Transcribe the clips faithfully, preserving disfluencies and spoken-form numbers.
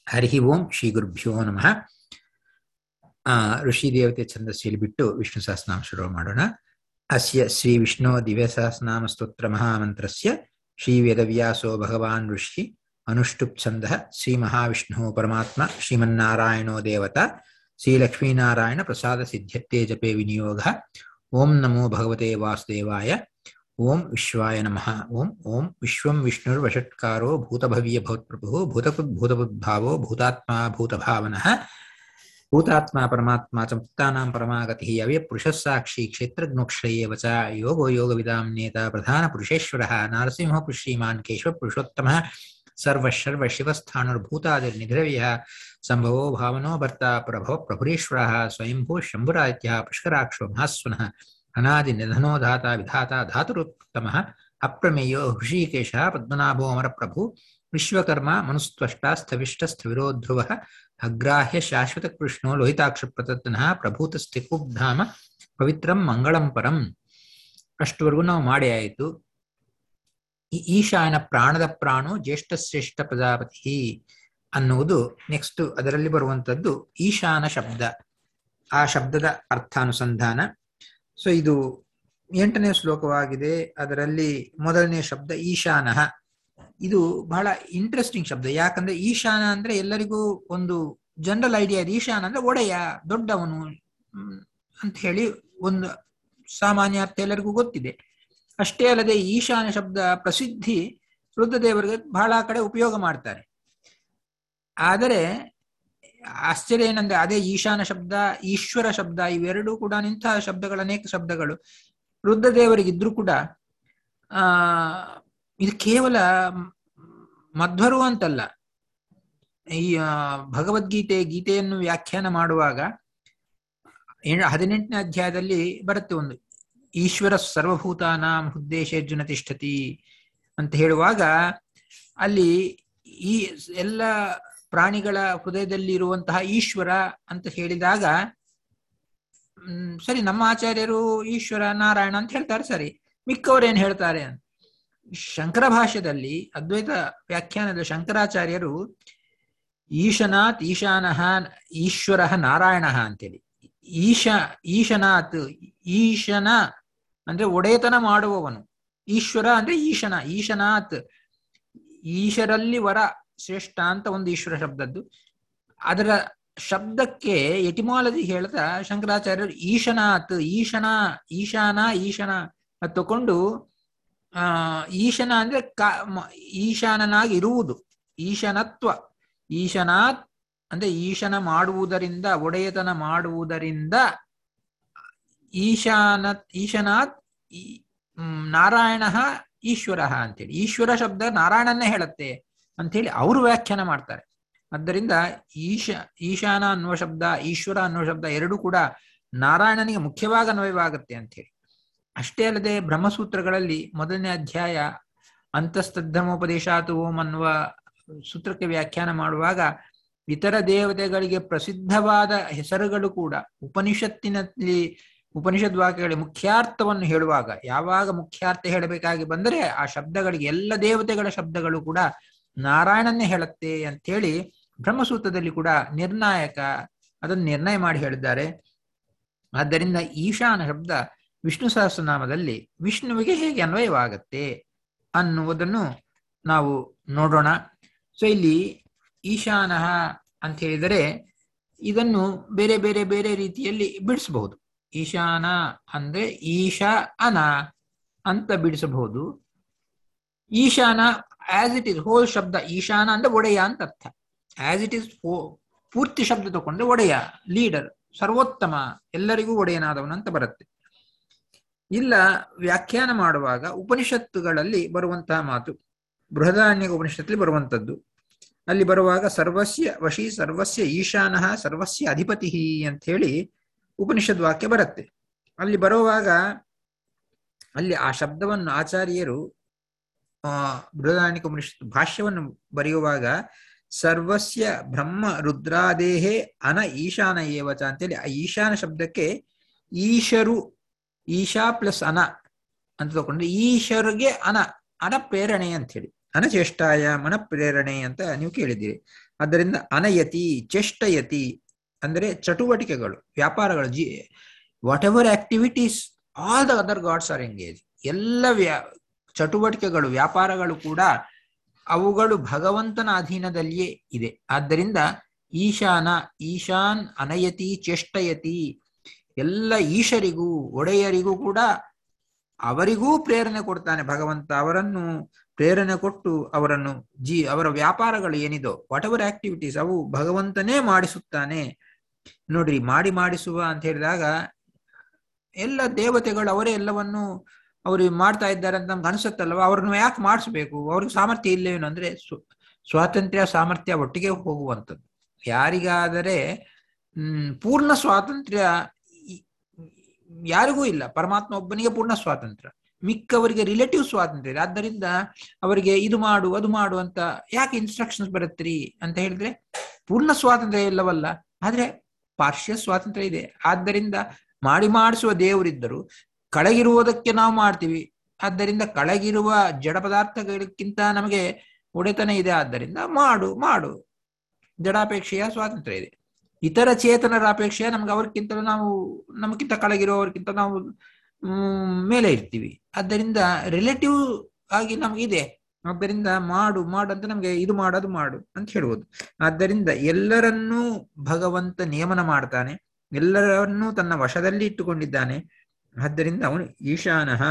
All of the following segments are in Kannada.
ಹರಿ ಓಂ ಶ್ರೀ ಗುರುಭ್ಯೋ ನಮಃ. ಆ ಋಷಿ ದೇವತೆ ಛಂದಸ್ಸಲ್ಲಿ ಬಿಟ್ಟು ವಿಷ್ಣು ಸಹಸ್ರನಾಮ ಶುರು ಮಾಡೋಣ. ಅಸ್ಯ ಶ್ರೀ ವಿಷ್ಣು ದಿವ್ಯ ಸಹಸ್ರನಾಮ ಸ್ತೋತ್ರ ಮಹಾಮಂತ್ರಸ್ಯ ಶ್ರೀ ವೇದವ್ಯಾಸೋ ಭಗವಾನ್ ಋಷಿ ಅನುಷ್ಠುಪ್ ಛಂದಃ ಶ್ರೀ ಮಹಾವಿಷ್ಣು ಪರಮಾತ್ಮ ಶ್ರೀಮನ್ನಾರಾಯಣೋ ದೇವತಾ ಶ್ರೀ ಲಕ್ಷ್ಮೀನಾರಾಯಣ ಪ್ರಸಾದ ಸಿದ್ಧ್ಯರ್ಥೇ ಜಪೇ ವಿನಿಯೋಗ. ಓಂ ನಮೋ ಭಗವತೆ ವಾಸುದೇವಾಯ. ಓಂ ವಿಶ್ವಾಯ ನಮಃ. ಓಂ ಓಂ ವಿಶ್ವಂ ವಿಷ್ಣುರ್ವಷಟ್ಕಾರೋ ಭೂತಭವ್ಯ ಭವತ್ಪ್ರಭು ಭೂತಕೃತ್ ಭೂತಬುದ್ಭಾವೋ ಭೂತಾತ್ಮ ಭೂತಭಾವನಃ ಭೂತಾತ್ಮ ಪರಮಾತ್ಮ ಚ ಮುಕ್ತಾನಾಂ ಪರಮಾಗತಿಃ ಅವ್ಯಪುರುಷಃ ಸಾಕ್ಷಿ ಕ್ಷೇತ್ರಜ್ಞೋಕ್ಷರೇವ ಚ ಯೋಗೋ ಯೋಗವಿದಾಂ ನೇತ ಪ್ರಧಾನ ಪುರುಷೇಶ್ವರಃ ನಾರಸಿಂಹ ಶ್ರೀಮಾನ್ ಕೇಶವ ಪುರುಷೋತ್ತಮಃ ಸರ್ವಶರ್ವ ಶಿವಸ್ಥಾಣುರ್ಭೂತಾದಿರ್ನಿಧಿರವ್ಯಃ ಸಂಭವೋ ಭಾವನೋ ಭರ್ತಾ ಪ್ರಭವ ಪ್ರಭುರೇಶ್ವರಃ ಸ್ವಯಂಭೂ ಶಂಭುರಾತ್ಯಃ ಪುಷ್ಕರಾಕ್ಷೋ ಮಹಾಸ್ವನಃ ಅನಾದಿ ನಿಧನೋ ಧಾತ ವಿಧಾತ ಧಾತುರುತ್ತಮಃ ಅಪ್ರಮೇಯೋ ಹೃಷೀಕೇಶಃ ಪದ್ಮನಾಭೋ ಅಮರಪ್ರಭು ವಿಶ್ವಕರ್ಮ ಮನುಸ್ತ್ವಷ್ಟ ಸ್ಥವಿಷ್ಟ ಸ್ಥವಿರೋ ಧ್ರುವಃ ಅಗ್ರಾಹ್ಯ ಶಾಶ್ವತ ಕೃಷ್ಣೋ ಲೋಹಿತಾಕ್ಷ ಪ್ರತತ್ನಃ ಪ್ರಭೂತಸ್ಥಿಕುಬ್ಧಾಮ ಪವಿತ್ರಂ ಮಂಗಳಂ ಪರಂ. ಅಷ್ಟವರೆಗೂ ನಾವು ಮಾಡಿ ಆಯಿತು. ಈಶಾನ ಪ್ರಾಣದ ಪ್ರಾಣು ಜ್ಯೇಷ್ಠ ಶ್ರೇಷ್ಠ ಪ್ರಜಾಪತಿ ಅನ್ನುವುದು ನೆಕ್ಸ್ಟ್. ಅದರಲ್ಲಿ ಬರುವಂಥದ್ದು ಈಶಾನ ಶಬ್ದ, ಆ ಶಬ್ದದ ಅರ್ಥಾನುಸಂಧಾನ. ಸೊ ಇದು ಎಂಟನೇ ಶ್ಲೋಕವಾಗಿದೆ. ಅದರಲ್ಲಿ ಮೊದಲನೇ ಶಬ್ದ ಈಶಾನಃ. ಇದು ಬಹಳ ಇಂಟ್ರೆಸ್ಟಿಂಗ್ ಶಬ್ದ. ಯಾಕಂದ್ರೆ ಈಶಾನ ಅಂದ್ರೆ ಎಲ್ಲರಿಗೂ ಒಂದು ಜನರಲ್ ಐಡಿಯಾ ಇದೆ. ಈಶಾನ ಅಂದ್ರೆ ಒಡೆಯ, ದೊಡ್ಡವನು ಅಂತ ಹೇಳಿ ಒಂದು ಸಾಮಾನ್ಯ ಅರ್ಥ ಎಲ್ಲರಿಗೂ ಗೊತ್ತಿದೆ. ಅಷ್ಟೇ ಅಲ್ಲದೆ ಈಶಾನ ಶಬ್ದ ಪ್ರಸಿದ್ಧಿ ರುದ್ರದೇವರಿಗೆ ಬಹಳ ಕಡೆ ಉಪಯೋಗ ಮಾಡ್ತಾರೆ. ಆದರೆ ಆಶ್ಚರ್ಯ ಏನಂದ್ರೆ ಅದೇ ಈಶಾನ ಶಬ್ದ, ಈಶ್ವರ ಶಬ್ದ ಇವೆರಡೂ ಕೂಡ ಇಂತಹ ಶಬ್ದಗಳು, ಅನೇಕ ಶಬ್ದಗಳು ರುದ್ರದೇವರಿಗಿದ್ರು ಕೂಡ ಆ ಇದು ಕೇವಲ ಮಧ್ವರು ಅಂತಲ್ಲ. ಈ ಭಗವದ್ಗೀತೆ ಗೀತೆಯನ್ನು ವ್ಯಾಖ್ಯಾನ ಮಾಡುವಾಗ ಹದಿನೆಂಟನೇ ಅಧ್ಯಾಯದಲ್ಲಿ ಬರುತ್ತೆ ಒಂದು, ಈಶ್ವರ ಸರ್ವಭೂತಾನಾಂ ಹೃದ್ದೇಶೇರ್ಜುನ ತಿಷ್ಠತಿ ಅಂತ ಹೇಳುವಾಗ ಅಲ್ಲಿ ಈ ಎಲ್ಲ ಪ್ರಾಣಿಗಳ ಹೃದಯದಲ್ಲಿ ಇರುವಂತಹ ಈಶ್ವರ ಅಂತ ಹೇಳಿದಾಗ ಹ್ಮ್ ಸರಿ, ನಮ್ಮ ಆಚಾರ್ಯರು ಈಶ್ವರ ನಾರಾಯಣ ಅಂತ ಹೇಳ್ತಾರೆ, ಸರಿ, ಮಿಕ್ಕವರೇನು ಹೇಳ್ತಾರೆ ಅಂತ. ಶಂಕರ ಭಾಷ್ಯದಲ್ಲಿ ಅದ್ವೈತ ವ್ಯಾಖ್ಯಾನದ ಶಂಕರಾಚಾರ್ಯರು ಈಶನಾಥ್ ಈಶಾನಃ ಈಶ್ವರ ನಾರಾಯಣ ಅಂತೇಳಿ, ಈಶ ಈಶನಾಥ್ ಈಶನ ಅಂದ್ರೆ ಒಡೆತನ ಮಾಡುವವನು, ಈಶ್ವರ ಅಂದ್ರೆ ಈಶನ, ಈಶನಾಥ್ ಈಶರಲ್ಲಿ ವರ ಶ್ರೇಷ್ಠ ಅಂತ ಒಂದು ಈಶ್ವರ ಶಬ್ದದ್ದು. ಅದರ ಶಬ್ದಕ್ಕೆ ಎಟಿಮಾಲಜಿ ಹೇಳ್ತಾ ಶಂಕರಾಚಾರ್ಯರು ಈಶನಾಥ್ ಈಶನ ಈಶಾನ ಈಶನ ಅದು ತಕೊಂಡು ಆ ಈಶನ ಅಂದ್ರೆ ಕಾ ಈಶಾನನಾಗಿ ಇರುವುದು, ಈಶನತ್ವ. ಈಶನಾಥ್ ಅಂದ್ರೆ ಈಶನ ಮಾಡುವುದರಿಂದ, ಒಡೆಯತನ ಮಾಡುವುದರಿಂದ ಈಶಾನ ಈಶನಾಥ್ ನಾರಾಯಣ ಈಶ್ವರ ಅಂತೇಳಿ, ಈಶ್ವರ ಶಬ್ದ ನಾರಾಯಣನ್ನೇ ಹೇಳುತ್ತೆ ಅಂಥೇಳಿ ಅವರು ವ್ಯಾಖ್ಯಾನ ಮಾಡ್ತಾರೆ. ಆದ್ದರಿಂದ ಈಶ ಈಶಾನ ಅನ್ನುವ ಶಬ್ದ, ಈಶ್ವರ ಅನ್ನುವ ಶಬ್ದ ಎರಡೂ ಕೂಡ ನಾರಾಯಣನಿಗೆ ಮುಖ್ಯವಾಗಿ ಅನ್ವಯವಾಗುತ್ತೆ ಅಂಥೇಳಿ. ಅಷ್ಟೇ ಅಲ್ಲದೆ ಬ್ರಹ್ಮಸೂತ್ರಗಳಲ್ಲಿ ಮೊದಲನೇ ಅಧ್ಯಾಯ ಅಂತಸ್ತದ್ಧಮೋಪದೇಶಾತು ಓಂ ಅನ್ನುವ ಸೂತ್ರಕ್ಕೆ ವ್ಯಾಖ್ಯಾನ ಮಾಡುವಾಗ ಇತರ ದೇವತೆಗಳಿಗೆ ಪ್ರಸಿದ್ಧವಾದ ಹೆಸರುಗಳು ಕೂಡ ಉಪನಿಷತ್ತಿನಲ್ಲಿ ಉಪನಿಷದ್ ವಾಕ್ಯಗಳ ಮುಖ್ಯಾರ್ಥವನ್ನು ಹೇಳುವಾಗ, ಯಾವಾಗ ಮುಖ್ಯಾರ್ಥ ಹೇಳಬೇಕಾಗಿ ಬಂದರೆ ಆ ಶಬ್ದಗಳಿಗೆ ಎಲ್ಲ ದೇವತೆಗಳ ಶಬ್ದಗಳು ಕೂಡ ನಾರಾಯಣನ್ನೇ ಹೇಳುತ್ತೆ ಅಂಥೇಳಿ ಬ್ರಹ್ಮಸೂತ್ರದಲ್ಲಿ ಕೂಡ ನಿರ್ಣಾಯಕ ಅದನ್ನು ನಿರ್ಣಯ ಮಾಡಿ ಹೇಳಿದ್ದಾರೆ. ಆದ್ದರಿಂದ ಈಶಾನ ಶಬ್ದ ವಿಷ್ಣು ಸಹಸ್ರನಾಮದಲ್ಲಿ ವಿಷ್ಣುವಿಗೆ ಹೇಗೆ ಅನ್ವಯವಾಗತ್ತೆ ಅನ್ನುವುದನ್ನು ನಾವು ನೋಡೋಣ. ಸೊ ಇಲ್ಲಿ ಈಶಾನ ಅಂತ ಹೇಳಿದರೆ ಇದನ್ನು ಬೇರೆ ಬೇರೆ ಬೇರೆ ರೀತಿಯಲ್ಲಿ ಬಿಡಿಸಬಹುದು. ಈಶಾನ ಅಂದ್ರೆ ಈಶ ಅನ ಅಂತ ಬಿಡಿಸಬಹುದು. ಈಶಾನ ಆಸ್ ಇಟ್ ಇಸ್ ಹೋಲ್ ಶಬ್ದ, ಈಶಾನ ಅಂದ್ರೆ ಒಡೆಯ ಅಂತ ಅರ್ಥ. ಆಸ್ ಇಟ್ ಇಸ್ ಪೂರ್ತಿ ಶಬ್ದ ತಗೊಂಡ್ರೆ ಒಡೆಯ, ಲೀಡರ್, ಸರ್ವೋತ್ತಮ, ಎಲ್ಲರಿಗೂ ಒಡೆಯನಾದವನು ಅಂತ ಬರುತ್ತೆ. ಇಲ್ಲ ವ್ಯಾಖ್ಯಾನ ಮಾಡುವಾಗ ಉಪನಿಷತ್ತುಗಳಲ್ಲಿ ಬರುವಂತಹ ಮಾತು, ಬೃಹದಾರಣ್ಯಕ ಉಪನಿಷತ್ತಲ್ಲಿ ಬರುವಂಥದ್ದು, ಅಲ್ಲಿ ಬರುವಾಗ ಸರ್ವಸ್ಯ ವಶಿ ಸರ್ವಸ್ಯ ಈಶಾನಃ ಸರ್ವಸ್ಯ ಅಧಿಪತಿ ಅಂತ ಹೇಳಿ ಉಪನಿಷದ್ ವಾಕ್ಯ ಬರುತ್ತೆ. ಅಲ್ಲಿ ಬರುವಾಗ ಅಲ್ಲಿ ಆ ಶಬ್ದವನ್ನು ಆಚಾರ್ಯರು ಆ ಬೃಹದಾರಣ್ಯಕ ಉಪನಿಷತ್ ಭಾಷ್ಯವನ್ನು ಬರೆಯುವಾಗ ಸರ್ವಸ್ಯ ಬ್ರಹ್ಮ ರುದ್ರಾದೇಹೇ ಅನ ಈಶಾನ ಏವಚ ಅಂತೇಳಿ ಆ ಈಶಾನ ಶಬ್ದಕ್ಕೆ ಈಶರು, ಈಶಾ ಪ್ಲಸ್ ಅನ ಅಂತ ತಗೊಂಡ್ರೆ ಈಶ್ವರಿಗೆ ಅನ ಅನ ಪ್ರೇರಣೆ ಅಂತ ಹೇಳಿ, ಅನಚೇಷ್ಟಾಯ ಮನ ಪ್ರೇರಣೆ ಅಂತ ನೀವು ಕೇಳಿದ್ದೀರಿ. ಆದ್ದರಿಂದ ಅನಯತಿ ಚೇಷ್ಟಯತಿ ಅಂದರೆ ಚಟುವಟಿಕೆಗಳು, ವ್ಯಾಪಾರಗಳು, ಜಿ whatever activities all the other gods are engage. ಎಲ್ಲ ವ್ಯಾ ಚಟುವಟಿಕೆಗಳು, ವ್ಯಾಪಾರಗಳು ಕೂಡ ಅವುಗಳು ಭಗವಂತನ ಅಧೀನದಲ್ಲಿಯೇ ಇದೆ. ಆದ್ದರಿಂದ ಈಶಾನ ಈಶಾನ್ ಅನಯತಿ ಚೇಷ್ಟಯತಿ, ಎಲ್ಲ ಈಶರಿಗೂ ಒಡೆಯರಿಗೂ ಕೂಡ ಅವರಿಗೂ ಪ್ರೇರಣೆ ಕೊಡ್ತಾನೆ ಭಗವಂತ. ಅವರನ್ನು ಪ್ರೇರಣೆ ಕೊಟ್ಟು ಅವರನ್ನು ಜೀ ಅವರ ವ್ಯಾಪಾರಗಳು ಏನಿದೋ ವಾಟ್ ಎವರ್ ಆಕ್ಟಿವಿಟೀಸ್ ಅವು ಭಗವಂತನೇ ಮಾಡಿಸುತ್ತಾನೆ. ನೋಡ್ರಿ, ಮಾಡಿ ಮಾಡಿಸುವ ಅಂತ ಹೇಳಿದಾಗ ಎಲ್ಲ ದೇವತೆಗಳು ಅವರೇ ಎಲ್ಲವನ್ನು ಅವ್ರಿಗೆ ಮಾಡ್ತಾ ಇದ್ದಾರೆ ಅಂತ ನಮ್ಗೆ ಅನ್ಸುತ್ತಲ್ವ. ಅವ್ರನ್ನ ಯಾಕೆ ಮಾಡಿಸ್ಬೇಕು? ಅವ್ರಿಗೆ ಸಾಮರ್ಥ್ಯ ಇಲ್ಲೇನು ಅಂದ್ರೆ ಸ್ವಾತಂತ್ರ್ಯ ಸಾಮರ್ಥ್ಯ ಒಟ್ಟಿಗೆ ಹೋಗುವಂಥದ್ದು. ಯಾರಿಗಾದರೆ ಹ್ಮ್ ಪೂರ್ಣ ಸ್ವಾತಂತ್ರ್ಯ ಯಾರಿಗೂ ಇಲ್ಲ, ಪರಮಾತ್ಮ ಒಬ್ಬನಿಗೆ ಪೂರ್ಣ ಸ್ವಾತಂತ್ರ್ಯ, ಮಿಕ್ಕವರಿಗೆ ರಿಲೇಟಿವ್ ಸ್ವಾತಂತ್ರ್ಯ ಇದೆ. ಆದ್ದರಿಂದ ಅವರಿಗೆ ಇದು ಮಾಡು ಅದು ಮಾಡು ಅಂತ ಯಾಕೆ ಇನ್ಸ್ಟ್ರಕ್ಷನ್ಸ್ ಬರುತ್ತೀರಿ ಅಂತ ಹೇಳಿದ್ರೆ ಪೂರ್ಣ ಸ್ವಾತಂತ್ರ್ಯ ಇಲ್ಲವಲ್ಲ, ಆದ್ರೆ ಪಾರ್ಷಿಯಲ್ ಸ್ವಾತಂತ್ರ್ಯ ಇದೆ. ಆದ್ದರಿಂದ ಮಾಡಿ ಮಾಡಿಸುವ ದೇವರಿದ್ದರು, ಕೆಳಗಿರುವುದಕ್ಕೆ ನಾವು ಮಾಡ್ತೀವಿ. ಆದ್ದರಿಂದ ಕೆಳಗಿರುವ ಜಡ ಪದಾರ್ಥಗಳಕ್ಕಿಂತ ನಮಗೆ ಒಡೆತನ ಇದೆ. ಆದ್ದರಿಂದ ಮಾಡು ಮಾಡು ಜಡಾಪೇಕ್ಷೆಯ ಸ್ವಾತಂತ್ರ್ಯ ಇದೆ. ಇತರ ಚೇತನರ ಅಪೇಕ್ಷೆಯ ನಮ್ಗೆ ಅವ್ರಿಗಿಂತಲೂ ನಾವು ನಮಗಿಂತ ಕೆಳಗಿರುವವ್ರಿಗಿಂತ ನಾವು ಹ್ಮ್ ಮೇಲೆ ಇರ್ತೀವಿ. ಆದ್ದರಿಂದ ರಿಲೇಟಿವ್ ಆಗಿ ನಮಗಿದೆ. ಆದ್ದರಿಂದ ಮಾಡು ಮಾಡು ಅಂತ ನಮ್ಗೆ ಇದು ಮಾಡೋದು ಮಾಡು ಅಂತ ಹೇಳ್ಬೋದು. ಆದ್ದರಿಂದ ಎಲ್ಲರನ್ನೂ ಭಗವಂತ ನಿಯಮನ ಮಾಡ್ತಾನೆ, ಎಲ್ಲರನ್ನೂ ತನ್ನ ವಶದಲ್ಲಿ ಇಟ್ಟುಕೊಂಡಿದ್ದಾನೆ. ಆದ್ದರಿಂದ ಅವನು ಈಶಾನಃ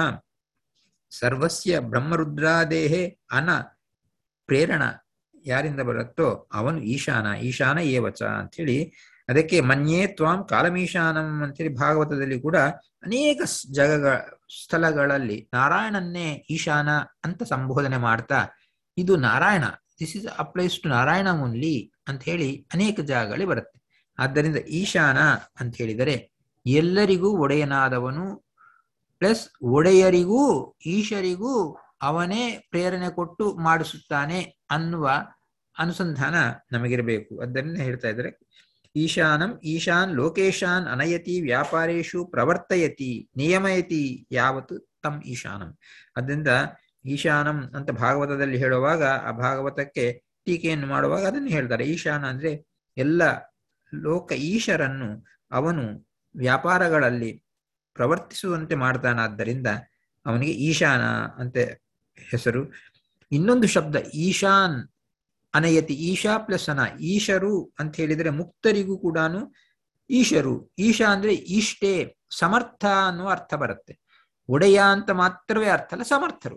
ಸರ್ವಸ್ಯ ಬ್ರಹ್ಮರುದ್ರಾದೇಹೇ ಅನ ಪ್ರೇರಣ ಯಾರಿಂದ ಬರುತ್ತೋ ಅವನು ಈಶಾನ ಈಶಾನ ಏವಚ ಅಂಥೇಳಿ, ಅದಕ್ಕೆ ಮನ್ಯೇ ತ್ವಾಂ ಕಾಲಮೀಶಾನಂ ಅಂತೇಳಿ ಭಾಗವತದಲ್ಲಿ ಕೂಡ ಅನೇಕ ಜಾಗಗಳ ಸ್ಥಳಗಳಲ್ಲಿ ನಾರಾಯಣನ್ನೇ ಈಶಾನ ಅಂತ ಸಂಬೋಧನೆ ಮಾಡ್ತಾ, ಇದು Narayana, this is applies to Narayana only ಅಂತ ಹೇಳಿ ಅನೇಕ ಜಾಗಗಳಲ್ಲಿ ಬರುತ್ತೆ. ಆದ್ದರಿಂದ ಈಶಾನ ಅಂತ ಹೇಳಿದರೆ ಎಲ್ಲರಿಗೂ ಒಡೆಯನಾದವನು, ಪ್ಲಸ್ ಒಡೆಯರಿಗೂ ಈಶರಿಗೂ ಅವನೇ ಪ್ರೇರಣೆ ಕೊಟ್ಟು ಮಾಡಿಸುತ್ತಾನೆ ಅನ್ನುವ ಅನುಸಂಧಾನ ನಮಗಿರಬೇಕು. ಅದನ್ನೇ ಹೇಳ್ತಾ ಇದ್ದಾರೆ, ಈಶಾನಂ ಈಶಾನ್ ಲೋಕೇಶಾನ್ ಅನಯತಿ ವ್ಯಾಪಾರೇಶು ಪ್ರವರ್ತಯತಿ ನಿಯಮಯತಿ ಯಾವತ್ತು ತಮ್ ಈಶಾನಂ. ಅದರಿಂದ ಈಶಾನಂ ಅಂತ ಭಾಗವತದಲ್ಲಿ ಹೇಳುವಾಗ ಆ ಭಾಗವತಕ್ಕೆ ಟೀಕೆಯನ್ನು ಮಾಡುವಾಗ ಅದನ್ನು ಹೇಳ್ತಾರೆ. ಈಶಾನ ಅಂದ್ರೆ ಎಲ್ಲ ಲೋಕ ಈಶರನ್ನು ಅವನು ವ್ಯಾಪಾರಗಳಲ್ಲಿ ಪ್ರವರ್ತಿಸುವಂತೆ ಮಾಡ್ತಾನಾದ್ದರಿಂದ ಅವನಿಗೆ ಈಶಾನ ಅಂತ ಹೆಸರು. ಇನ್ನೊಂದು ಶಬ್ದ ಈಶಾನ್ ಅನಯತಿ, ಈಶಾ ಪ್ಲಸ್ ಅನ, ಈಶರು ಅಂತ ಹೇಳಿದರೆ ಮುಕ್ತರಿಗೂ ಕೂಡ ಈಶರು. ಈಶಾ ಅಂದ್ರೆ ಈಷ್ಟೇ, ಸಮರ್ಥ ಅನ್ನುವ ಅರ್ಥ ಬರುತ್ತೆ. ಒಡೆಯ ಅಂತ ಮಾತ್ರವೇ ಅರ್ಥ ಅಲ್ಲ, ಸಮರ್ಥರು.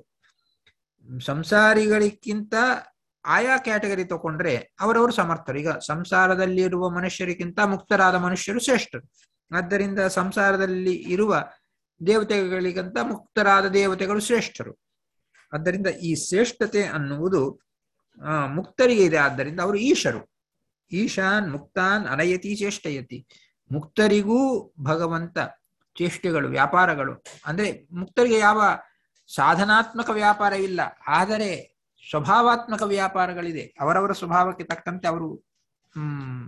ಸಂಸಾರಿಗಳಿಗಿಂತ ಆಯಾ ಕ್ಯಾಟಗರಿ ತಗೊಂಡ್ರೆ ಅವರವರು ಸಮರ್ಥರು. ಈಗ ಸಂಸಾರದಲ್ಲಿರುವ ಮನುಷ್ಯರಿಗಿಂತ ಮುಕ್ತರಾದ ಮನುಷ್ಯರು ಶ್ರೇಷ್ಠರು. ಆದ್ದರಿಂದ ಸಂಸಾರದಲ್ಲಿ ಇರುವ ದೇವತೆಗಳಿಗಿಂತ ಮುಕ್ತರಾದ ದೇವತೆಗಳು ಶ್ರೇಷ್ಠರು. ಆದ್ದರಿಂದ ಈ ಶ್ರೇಷ್ಠತೆ ಅನ್ನುವುದು ಆ ಮುಕ್ತರಿಗೆ ಇದೆ. ಆದ್ದರಿಂದ ಅವರು ಈಶರು. ಈಶಾನ್ ಮುಕ್ತಾನ್ ಅನಯತಿ ಚೇಷ್ಟಯತಿ, ಮುಕ್ತರಿಗೂ ಭಗವಂತ ಚೇಷ್ಟೆಗಳು ವ್ಯಾಪಾರಗಳು ಅಂದ್ರೆ ಮುಕ್ತರಿಗೆ ಯಾವ ಸಾಧನಾತ್ಮಕ ವ್ಯಾಪಾರವಿಲ್ಲ, ಆದರೆ ಸ್ವಭಾವಾತ್ಮಕ ವ್ಯಾಪಾರಗಳಿದೆ. ಅವರವರ ಸ್ವಭಾವಕ್ಕೆ ತಕ್ಕಂತೆ ಅವರು ಹ್ಮ್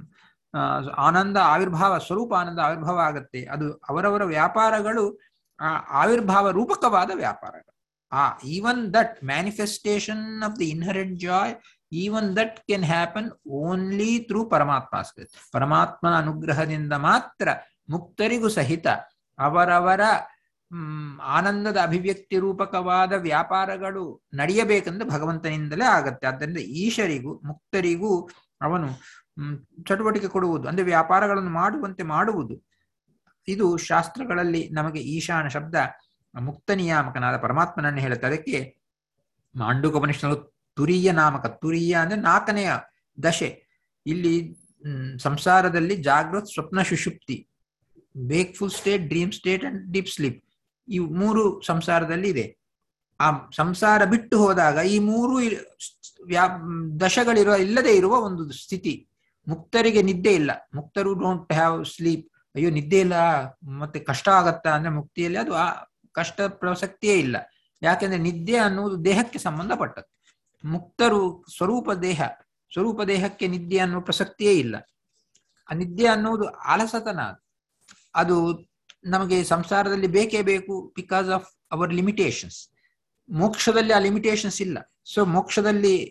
ಆನಂದ ಆವಿರ್ಭಾವ, ಸ್ವರೂಪ ಆನಂದ ಆವಿರ್ಭಾವ ಆಗುತ್ತೆ. ಅದು ಅವರವರ ವ್ಯಾಪಾರಗಳು ಆ ಆವಿರ್ಭಾವ ರೂಪಕವಾದ ವ್ಯಾಪಾರಗಳು. ಆ even that manifestation of the inherent joy, even that can happen only through Paramatma. ಪರಮಾತ್ಮನ ಅನುಗ್ರಹದಿಂದ ಮಾತ್ರ ಮುಕ್ತರಿಗೂ ಸಹಿತ ಅವರವರ ಹ್ಮ್ ಆನಂದದ ಅಭಿವ್ಯಕ್ತಿ ರೂಪಕವಾದ ವ್ಯಾಪಾರಗಳು ನಡೆಯಬೇಕೆಂದು ಭಗವಂತನಿಂದಲೇ ಆಗತ್ತೆ. ಆದ್ದರಿಂದ ಈಶರಿಗೂ ಮುಕ್ತರಿಗೂ ಅವನು ಹ್ಮ್ ಚಟುವಟಿಕೆ ಕೊಡುವುದು ಅಂದ್ರೆ ವ್ಯಾಪಾರಗಳನ್ನು ಮಾಡುವಂತೆ ಮಾಡುವುದು. ಇದು ಶಾಸ್ತ್ರಗಳಲ್ಲಿ ನಮಗೆ ಈಶಾನ ಶಬ್ದ ಮುಕ್ತ ನಿಯಾಮಕನಾದ ಪರಮಾತ್ಮನನ್ನು ಹೇಳುತ್ತೆ. ಅದಕ್ಕೆ ಮಾಂಡುಕೋಪನಿಷತ್ತು ತುರಿಯ ನಾಮಕ, ತುರಿಯ ಅಂದ್ರೆ ನಾಲ್ಕನೆಯ ದಶೆ. ಇಲ್ಲಿ ಹ್ಮ್ ಸಂಸಾರದಲ್ಲಿ ಜಾಗೃತ್, ಸ್ವಪ್ನ, ಸುಷುಪ್ತಿ, wakeful state, dream state and deep sleep, ಈ ಮೂರು ಸಂಸಾರದಲ್ಲಿ ಇದೆ. ಆ ಸಂಸಾರ ಬಿಟ್ಟು ಹೋದಾಗ ಈ ಮೂರು ವ್ಯಾ ದಶಗಳಿರುವ ಇಲ್ಲದೆ ಇರುವ ಒಂದು ಸ್ಥಿತಿ. ಮುಕ್ತರಿಗೆ ನಿದ್ದೆ ಇಲ್ಲ, ಮುಕ್ತರು ಡೋಂಟ್ ಹ್ಯಾವ್ ಸ್ಲೀಪ್. ಅಯ್ಯೋ ನಿದ್ದೆ ಇಲ್ಲ ಮತ್ತೆ ಕಷ್ಟ ಆಗತ್ತಾ ಅಂದ್ರೆ ಮುಕ್ತಿಯಲ್ಲಿ ಅದು ಆ ಕಷ್ಟ ಪ್ರಸಕ್ತಿಯೇ ಇಲ್ಲ. ಯಾಕೆಂದ್ರೆ ನಿದ್ದೆ ಅನ್ನುವುದು ದೇಹಕ್ಕೆ ಸಂಬಂಧಪಟ್ಟದ್ದು. ಮುಕ್ತರು ಸ್ವರೂಪ ದೇಹ, ಸ್ವರೂಪ ದೇಹಕ್ಕೆ ನಿದ್ದೆ ಅನ್ನುವ ಪ್ರಸಕ್ತಿಯೇ ಇಲ್ಲ. ಆ ನಿದ್ದೆ ಅನ್ನುವುದು ಆಲಸತನ, ಅದು ನಮಗೆ ಸಂಸಾರದಲ್ಲಿ ಬೇಕೇ ಬೇಕು ಬಿಕಾಸ್ ಆಫ್ ಅವರ್ ಲಿಮಿಟೇಷನ್ಸ್. ಮೋಕ್ಷದಲ್ಲಿ ಆ ಲಿಮಿಟೇಷನ್ಸ್ ಇಲ್ಲ. ಸೊ ಮೋಕ್ಷದಲ್ಲಿ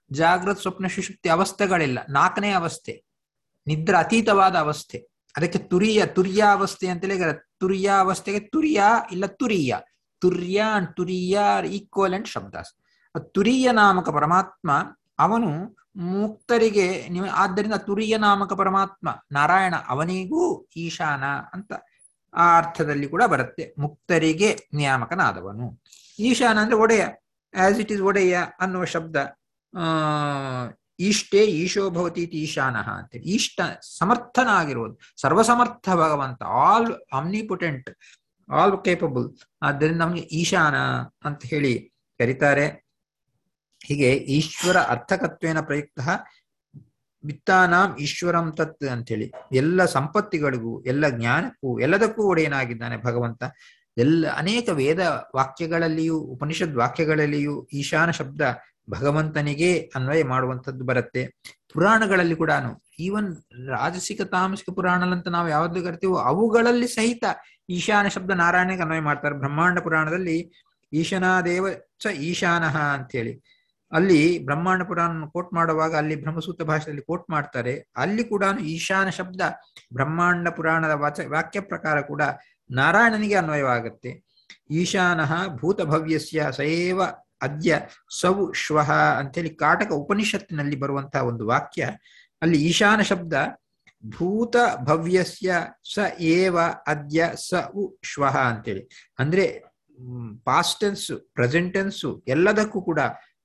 ಜಾಗೃತ ಸ್ವಪ್ನ ಸುಷುಪ್ತಿ ಅವಸ್ಥೆಗಳಿಲ್ಲ. ನಾಲ್ಕನೇ ಅವಸ್ಥೆ ನಿದ್ರ ಅತೀತವಾದ ಅವಸ್ಥೆ. ಅದಕ್ಕೆ ತುರಿಯ ತುರ್ಯಾವಸ್ಥೆ ಅಂತಲೇ ತುರ್ಯಾವಸ್ಥೆಗೆ ತುರಿಯ ಇಲ್ಲ ತುರಿಯ ತುರ್ಯ ಅಂಡ್ ತುರಿಯ ಈಕ್ವಲೆಂಟ್ ಶಬ್ದಾಸ್. ತುರಿಯ ನಾಮಕ ಪರಮಾತ್ಮ ಅವನು ಮುಕ್ತರಿಗೆ ನೀವು, ಆದ್ದರಿಂದ ತುರಿಯ ನಾಮಕ ಪರಮಾತ್ಮ ನಾರಾಯಣ ಅವನಿಗೂ ಈಶಾನ ಅಂತ ಆ ಅರ್ಥದಲ್ಲಿ ಕೂಡ ಬರುತ್ತೆ. ಮುಕ್ತರಿಗೆ ನಿಯಾಮಕನಾದವನು ಈಶಾನ ಅಂದ್ರೆ ಒಡೆಯ, ಆಸ್ ಇಟ್ ಈಸ್ ಒಡೆಯ ಅನ್ನುವ ಶಬ್ದ. ಆ ಈಷ್ಟೇ ಈಶೋ ಭವತಿ ಈಶಾನಃ ಅಂತೇಳಿ, ಈಷ್ಟ ಸಮರ್ಥನಾಗಿರುವುದು, ಸರ್ವಸಮರ್ಥ ಭಗವಂತ, ಆಲ್ ಆಮ್ನಿಪೊಟೆಂಟ್, ಆಲ್ ಕೇಪಬಲ್. ಆದ್ದರಿಂದ ನಮಗೆ ಈಶಾನ ಅಂತ ಹೇಳಿ ಕರೀತಾರೆ. ಹೀಗೆ ಈಶ್ವರ ಅರ್ಥಕತ್ವೇನ ಪ್ರಯುಕ್ತ ವಿತ್ತಾನಾಂ ಈಶ್ವರಂ ತತ್ ಅಂತೇಳಿ, ಎಲ್ಲ ಸಂಪತ್ತಿಗಳಿಗೂ ಎಲ್ಲ ಜ್ಞಾನಕ್ಕೂ ಎಲ್ಲದಕ್ಕೂ ಒಡೆಯನಾಗಿದ್ದಾನೆ ಭಗವಂತ. ಎಲ್ಲ ಅನೇಕ ವೇದ ವಾಕ್ಯಗಳಲ್ಲಿಯೂ ಉಪನಿಷದ್ ವಾಕ್ಯಗಳಲ್ಲಿಯೂ ಈಶಾನ ಶಬ್ದ ಭಗವಂತನಿಗೆ ಅನ್ವಯ ಮಾಡುವಂಥದ್ದು ಬರುತ್ತೆ. ಪುರಾಣಗಳಲ್ಲಿ ಕೂಡ, ಈವನ್ ರಾಜಸಿಕ ತಾಮಸಿಕ ಪುರಾಣಗಳಂತ ನಾವು ಯಾವ್ದು ಕರಿತೀವೋ ಅವುಗಳಲ್ಲಿ ಸಹಿತ ಈಶಾನ ಶಬ್ದ ನಾರಾಯಣಗೆ ಅನ್ವಯ ಮಾಡ್ತಾರೆ. ಬ್ರಹ್ಮಾಂಡ ಪುರಾಣದಲ್ಲಿ ಈಶನಾದೇವ ಚ ಈಶಾನಃ ಅಂತೇಳಿ, ಅಲ್ಲಿ ಬ್ರಹ್ಮಾಂಡ ಪುರಾಣ ಕೋಟ್ ಮಾಡುವಾಗ ಅಲ್ಲಿ ಬ್ರಹ್ಮಸೂತ್ರ ಭಾಷೆಯಲ್ಲಿ ಕೋಟ್ ಮಾಡ್ತಾರೆ. ಅಲ್ಲಿ ಕೂಡ ಈಶಾನ ಶಬ್ದ ಬ್ರಹ್ಮಾಂಡ ಪುರಾಣದ ವಾಚ ವಾಕ್ಯ ಪ್ರಕಾರ ಕೂಡ ನಾರಾಯಣನಿಗೆ ಅನ್ವಯವಾಗುತ್ತೆ. ಈಶಾನಃ ಭೂತಭವ್ಯಸ್ಯ ಸಯೇವ ಅದ್ಯ ಸವು ಶ್ವಃ ಅಂತೇಳಿ ಕಾಟಕ ಉಪನಿಷತ್ತಿನಲ್ಲಿ ಬರುವಂತಹ ಒಂದು ವಾಕ್ಯ. ಅಲ್ಲಿ ಈಶಾನ ಶಬ್ದ ಭೂತ ಭವ್ಯಸ್ಯ ಸ ಏವ ಅದ್ಯ ಸ ಉ ಶ್ವಃ ಅಂತೇಳಿ, ಅಂದ್ರೆ ಪಾಸ್ಟ್ ಟೆನ್ಸು ಪ್ರೆಸೆಂಟ್ ಟೆನ್ಸು ಎಲ್ಲದಕ್ಕೂ ಕೂಡ,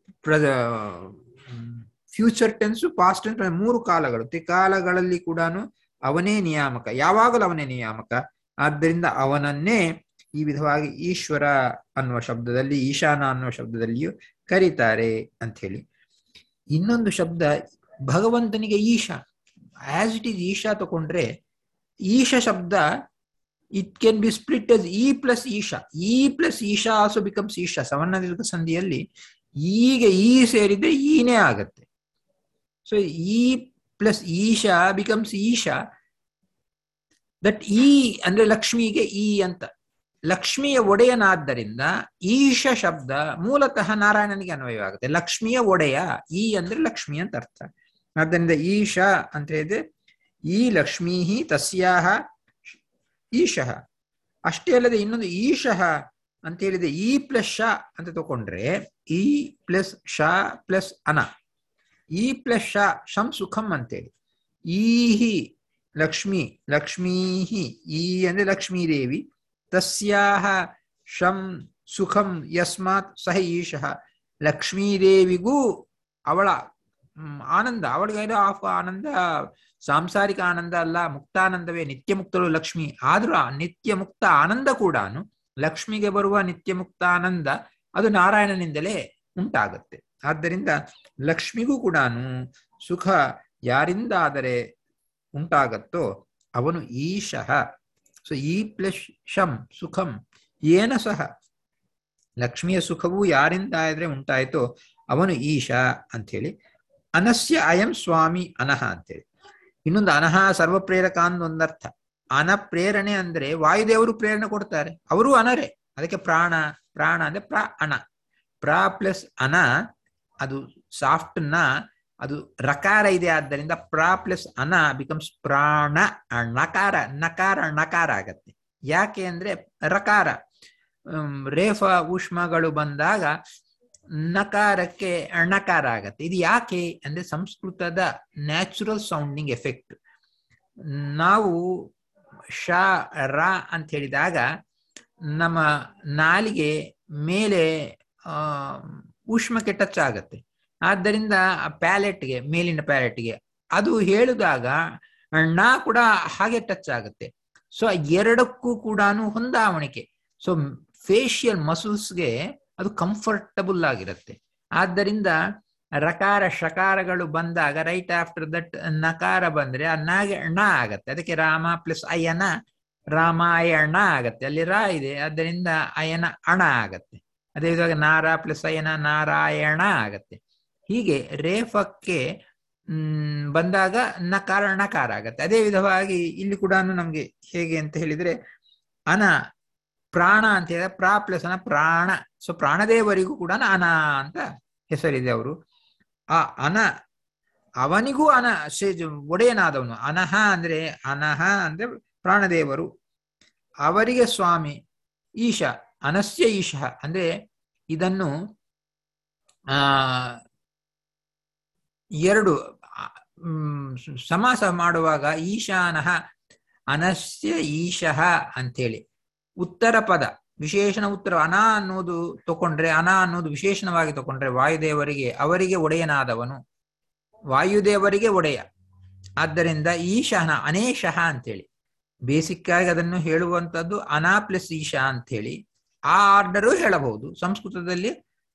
ಫ್ಯೂಚರ್ ಟೆನ್ಸು ಪಾಸ್ಟ್ ಟೆನ್ಸ್ ಮೂರು ಕಾಲಗಳು, ತ್ರಿಕಾಲಗಳಲ್ಲಿ ಕೂಡ ಅವನೇ ನಿಯಾಮಕ, ಯಾವಾಗಲೂ ಅವನೇ ನಿಯಾಮಕ. ಆದ್ದರಿಂದ ಅವನನ್ನೇ ಈ ವಿಧವಾಗಿ ಈಶ್ವರ ಅನ್ನುವ ಶಬ್ದದಲ್ಲಿ, ಈಶಾನ ಅನ್ನುವ ಶಬ್ದದಲ್ಲಿಯೂ ಕರೀತಾರೆ ಅಂತ ಹೇಳಿ. ಇನ್ನೊಂದು ಶಬ್ದ ಭಗವಂತನಿಗೆ Isha, as it is Isha ತಗೊಂಡ್ರೆ ಈಶ ಶಬ್ದ it can be split as E plus Isha. E plus Isha also becomes Isha. ಸವರ್ಣ ದೀರ್ಘ ಸಂಧಿಯಲ್ಲಿ ಈಗ ಈ ಸೇರಿದ್ರೆ ಈನೇ ಆಗತ್ತೆ. So E plus Isha becomes Isha. That E ಅಂದ್ರೆ ಲಕ್ಷ್ಮಿಗೆ ಈ ಅಂತ, ಲಕ್ಷ್ಮಿಯ ಒಡೆಯನಾದ್ದರಿಂದ ಈಶ ಶಬ್ದ ಮೂಲತಃ ನಾರಾಯಣನಿಗೆ ಅನ್ವಯವಾಗುತ್ತೆ. ಲಕ್ಷ್ಮಿಯ ಒಡೆಯ, ಈ ಅಂದ್ರೆ ಲಕ್ಷ್ಮಿ ಅಂತ ಅರ್ಥ. ಆದ್ದರಿಂದ ಈಶ ಅಂತ ಹೇಳಿದ್ರೆ ಈ ಲಕ್ಷ್ಮೀ ತಸ್ಯಾಹ ಈಶಃ. ಅಷ್ಟೇ ಅಲ್ಲದೆ ಇನ್ನೊಂದು ಈಶಃ ಅಂತ ಹೇಳಿದ್ರೆ ಈ ಪ್ಲಸ್ ಶ ಅಂತ ತಗೊಂಡ್ರೆ ಈ ಪ್ಲಸ್ ಶ ಪ್ಲಸ್ ಅನ, ಈ ಪ್ಲಸ್ ಶ ಶಂ ಸುಖಂ ಅಂತೇಳಿ, ಈಹಿ ಲಕ್ಷ್ಮಿ ಲಕ್ಷ್ಮೀಹಿ, ಈ ಅಂದ್ರೆ ಲಕ್ಷ್ಮೀದೇವಿ, ತಸ್ಯಾಹ ಶಂ ಸುಖಂ ಯಸ್ಮಾತ್ ಸಹ ಈಶಃ. ಲಕ್ಷ್ಮೀದೇವಿಗೂ ಅವಳ ಆನಂದ, ಅವಳಿಗೆ ಆಫ್ ಆನಂದ ಸಾಂಸಾರಿಕ ಆನಂದ ಅಲ್ಲ, ಮುಕ್ತಾನಂದವೇ, ನಿತ್ಯ ಮುಕ್ತಳು ಲಕ್ಷ್ಮಿ. ಆದ್ರೂ ಆ ನಿತ್ಯ ಮುಕ್ತ ಆನಂದ ಕೂಡ, ಲಕ್ಷ್ಮಿಗೆ ಬರುವ ನಿತ್ಯ ಮುಕ್ತ ಆನಂದ ಅದು ನಾರಾಯಣನಿಂದಲೇ ಉಂಟಾಗುತ್ತೆ. ಆದ್ದರಿಂದ ಲಕ್ಷ್ಮಿಗೂ ಕೂಡ ಸುಖ ಯಾರಿಂದ ಆದರೆ ಉಂಟಾಗತ್ತೋ ಅವನು ಈಶಃ. ಸೊ ಈ ಪ್ಲಸ್ ಶಂ ಸುಖಂ ಏನ ಸಹ, ಲಕ್ಷ್ಮಿಯ ಸುಖವು ಯಾರಿಂದ ಆದ್ರೆ ಉಂಟಾಯ್ತೋ ಅವನು ಈಶ ಅಂಥೇಳಿ. ಅನಸ್ಯ ಅಯಂ ಸ್ವಾಮಿ ಅನಹ ಅಂತೇಳಿ. ಇನ್ನೊಂದು ಅನಹ ಸರ್ವಪ್ರೇರಕ ಅಂದೊಂದರ್ಥ. ಅನ ಪ್ರೇರಣೆ ಅಂದ್ರೆ ವಾಯುದೇವರು ಪ್ರೇರಣೆ ಕೊಡ್ತಾರೆ, ಅವರು ಅನರೇ. ಅದಕ್ಕೆ ಪ್ರಾಣ, ಪ್ರಾಣ ಅಂದ್ರೆ ಪ್ರ ಅಣ, ಪ್ರ ಪ್ಲಸ್ ಅನ ಅದು ಸಾಫ್ಟ್ ನ, ಅದು ರಕಾರ ಇದೆ, ಆದ್ದರಿಂದ ಪ್ರ ಪ್ಲಸ್ ಅನ ಬಿಕಮ್ಸ್ ಪ್ರಾಣ. ನಕಾರ ನಕಾರ ನಕಾರ ಆಗತ್ತೆ. ಯಾಕೆ ಅಂದ್ರೆ ರಕಾರ ರೇಫ ಊಷ್ಮಗಳು ಬಂದಾಗ ನಕಾರಕ್ಕೆ ಅಣಕಾರ ಆಗತ್ತೆ. ಇದು ಯಾಕೆ ಅಂದ್ರೆ ಸಂಸ್ಕೃತದ ನ್ಯಾಚುರಲ್ ಸೌಂಡಿಂಗ್ ಎಫೆಕ್ಟ್. ನಾವು ಶ ರ ಅಂತ ಹೇಳಿದಾಗ ನಮ್ಮ ನಾಲಿಗೆ ಮೇಲೆ ಆ ಊಷ್ಮಕ್ಕೆ ಟಚ್ ಆಗತ್ತೆ. ಆದ್ದರಿಂದ ಪ್ಯಾಲೆಟ್ಗೆ, ಮೇಲಿನ ಪ್ಯಾಲೆಟ್ಗೆ ಅದು ಹೇಳಿದಾಗ ಣ ಕೂಡ ಹಾಗೆ ಟಚ್ ಆಗುತ್ತೆ. ಸೊ ಎರಡಕ್ಕೂ ಕೂಡ ಹೊಂದಾವಣಿಕೆ. ಸೊ ಫೇಶಿಯಲ್ ಮಸಲ್ಸ್ಗೆ ಅದು ಕಂಫರ್ಟಬಲ್ ಆಗಿರುತ್ತೆ. ಆದ್ದರಿಂದ ರಕಾರ ಶಕಾರಗಳು ಬಂದಾಗ ರೈಟ್ ಆಫ್ಟರ್ ದಟ್ ನಕಾರ ಬಂದ್ರೆ ಆ ನಾಗೆ ಣ ಆಗತ್ತೆ. ಅದಕ್ಕೆ ರಾಮ ಪ್ಲಸ್ ಅಯನ ರಾಮಾಯಣ ಆಗತ್ತೆ. ಅಲ್ಲಿ ರಾ ಇದೆ, ಆದ್ದರಿಂದ ಅಯನ ಅಣ ಆಗತ್ತೆ. ಅದೇ ವಿಧವಾಗಿ ನಾರ ಪ್ಲಸ್ ಅಯನ ನಾರಾಯಣ ಆಗತ್ತೆ. ಹೀಗೆ ರೇಫಕ್ಕೆ ಹ್ಮ್ ಬಂದಾಗ ನಕಾರ ನಕಾರ ಆಗತ್ತೆ. ಅದೇ ವಿಧವಾಗಿ ಇಲ್ಲಿ ಕೂಡ ನಮ್ಗೆ ಹೇಗೆ ಅಂತ ಹೇಳಿದ್ರೆ ಅನ ಪ್ರಾಣ ಅಂತ ಹೇಳಿದ್ರೆ ಪ್ರಾ ಪ್ಲಸ್ ಅನ ಪ್ರಾಣ. ಸೊ ಪ್ರಾಣದೇವರಿಗೂ ಕೂಡ ಅನ ಅಂತ ಹೆಸರಿದೆ. ಅವರು ಆ ಅನ ಅವನಿಗೂ ಅನ ಒಡೆಯನಾದವನು. ಅನಹ ಅಂದ್ರೆ ಅನಹ ಅಂದ್ರೆ ಪ್ರಾಣದೇವರು, ಅವರಿಗೆ ಸ್ವಾಮಿ ಈಶ. ಅನಸ್ಯ ಈಶ ಅಂದ್ರೆ ಇದನ್ನು ಆ ಎರಡು ಸಮಾಸ ಮಾಡುವಾಗ ಈಶಾನಃ ಅನಸ್ಯ ಈಶಃ ಅಂಥೇಳಿ ಉತ್ತರ ಪದ ವಿಶೇಷಣ ಉತ್ತರ ಅನ ಅನ್ನೋದು ತಗೊಂಡ್ರೆ, ಅನ ಅನ್ನೋದು ವಿಶೇಷಣವಾಗಿ ತಗೊಂಡ್ರೆ ವಾಯುದೇವರಿಗೆ, ಅವರಿಗೆ ಒಡೆಯನಾದವನು, ವಾಯುದೇವರಿಗೆ ಒಡೆಯ. ಆದ್ದರಿಂದ ಈಶಃ ಅನೇಶಃ ಅಂತೇಳಿ ಬೇಸಿಕ್ ಆಗಿ ಅದನ್ನು ಹೇಳುವಂಥದ್ದು ಅನ ಪ್ಲಸ್ ಈಶಾ ಅಂಥೇಳಿ ಆ ಆರ್ಡರು ಹೇಳಬಹುದು. ಸಂಸ್ಕೃತದಲ್ಲಿ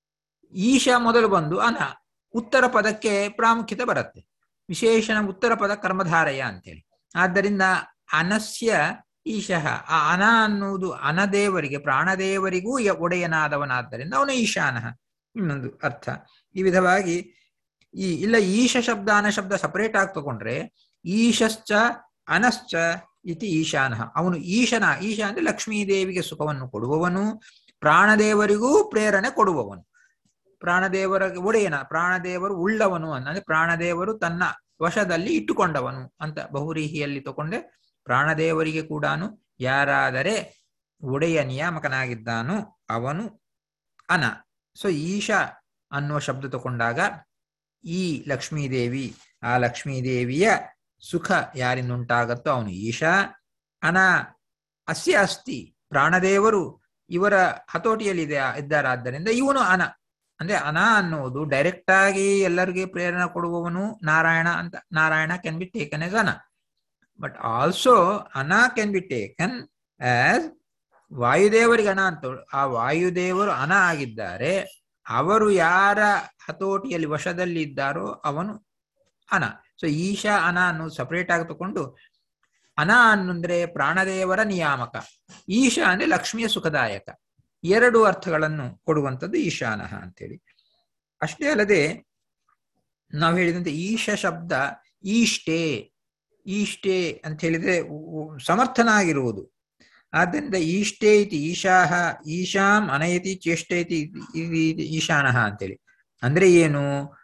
ಈಶ ಮೊದಲು ಬಂದು ಅನ ಉತ್ತರ ಪದಕ್ಕೆ ಪ್ರಾಮುಖ್ಯತೆ ಬರುತ್ತೆ. ವಿಶೇಷಣ ಉತ್ತರ ಪದ ಕರ್ಮಧಾರಯ ಅಂತೇಳಿ. ಆದ್ದರಿಂದ ಅನಸ್ಯ ಈಶಃ, ಆ ಅನ ಅನ್ನುವುದು ಅನದೇವರಿಗೆ ಪ್ರಾಣದೇವರಿಗೂ ಒಡೆಯನಾದವನಾದ್ದರಿಂದ ಅವನು ಈಶಾನಃ ಇನ್ನೊಂದು ಅರ್ಥ. ಈ ವಿಧವಾಗಿ ಈ ಇಲ್ಲ ಈಶ ಶಬ್ದ ಅನ ಶಬ್ದ ಸಪರೇಟ್ ಆಗಿ ತಗೊಂಡ್ರೆ ಈಶಶ್ಚ ಅನಶ್ಚ ಇತಿ ಈಶಾನಃ, ಅವನು ಈಶನ. ಈಶ ಅಂದ್ರೆ ಲಕ್ಷ್ಮೀದೇವಿಗೆ ಸುಖವನ್ನು ಕೊಡುವವನು, ಪ್ರಾಣದೇವರಿಗೂ ಪ್ರೇರಣೆ ಕೊಡುವವನು, ಪ್ರಾಣದೇವರ ಒಡೆಯನ, ಪ್ರಾಣದೇವರು ಉಳ್ಳವನು ಅಂದ್ರೆ ಪ್ರಾಣದೇವರು ತನ್ನ ವಶದಲ್ಲಿ ಇಟ್ಟುಕೊಂಡವನು ಅಂತ ಬಹುರೀಹಿಯಲ್ಲಿ ತಗೊಂಡೆ. ಪ್ರಾಣದೇವರಿಗೆ ಕೂಡ ಯಾರಾದರೆ ಒಡೆಯ ನಿಯಾಮಕನಾಗಿದ್ದಾನೋ ಅವನು ಅನ. ಸೊ ಈಶ ಅನ್ನುವ ಶಬ್ದ ತಗೊಂಡಾಗ ಈ ಲಕ್ಷ್ಮೀದೇವಿ, ಆ ಲಕ್ಷ್ಮೀದೇವಿಯ ಸುಖ ಯಾರಿಂದ ಉಂಟಾಗತ್ತೋ ಅವನು ಈಶ. ಅನ ಅಸ್ಯ ಅಸ್ತಿ, ಪ್ರಾಣದೇವರು ಇವರ ಹತೋಟಿಯಲ್ಲಿದೆ ಇದ್ದಾರಾದ್ದರಿಂದ ಇವನು ಅನ. ಅಂದ್ರೆ ಅನ ಅನ್ನುವುದು ಡೈರೆಕ್ಟ್ ಆಗಿ ಎಲ್ಲರಿಗೆ ಪ್ರೇರಣೆ ಕೊಡುವವನು ನಾರಾಯಣ ಅಂತ. Narayana can be taken as ana, but also ana can be taken as ವಾಯುದೇವರಿಗೆ ಅನ ಅಂತ. ಆ ವಾಯುದೇವರು ಅನ ಆಗಿದ್ದಾರೆ, ಅವರು ಯಾರ ಹತೋಟಿಯಲ್ಲಿ ವಶದಲ್ಲಿ ಇದ್ದಾರೋ ಅವನು ಅನ. ಸೊ ಈಶಾ ಅನ ಅನ್ನೋದು ಸಪರೇಟ್ ಆಗಿ ತಗೊಂಡು ಅನ ಅನ್ನಂದ್ರೆ ಪ್ರಾಣದೇವರ ನಿಯಾಮಕ, ಈಶಾ ಅಂದ್ರೆ ಲಕ್ಷ್ಮಿಯ ಸುಖದಾಯಕ, ಎರಡು ಅರ್ಥಗಳನ್ನು ಕೊಡುವಂಥದ್ದು ಈಶಾನಃ ಅಂತೇಳಿ. ಅಷ್ಟೇ ಅಲ್ಲದೆ ನಾವು ಹೇಳಿದಂತೆ ಈಶ ಶಬ್ದ ಈಷ್ಟೇ, ಈಷ್ಟೇ ಅಂತ ಹೇಳಿದ್ರೆ ಸಮರ್ಥನಾಗಿರುವುದು. ಆದ್ದರಿಂದ ಈಷ್ಟೇ ಇತಿ ಈಶಾಹ, ಈಶಾಂ ಅನಯತಿ ಚೇಷ್ಟೇತಿ ಈಶಾನಃ ಅಂತೇಳಿ. ಅಂದ್ರೆ ಏನು?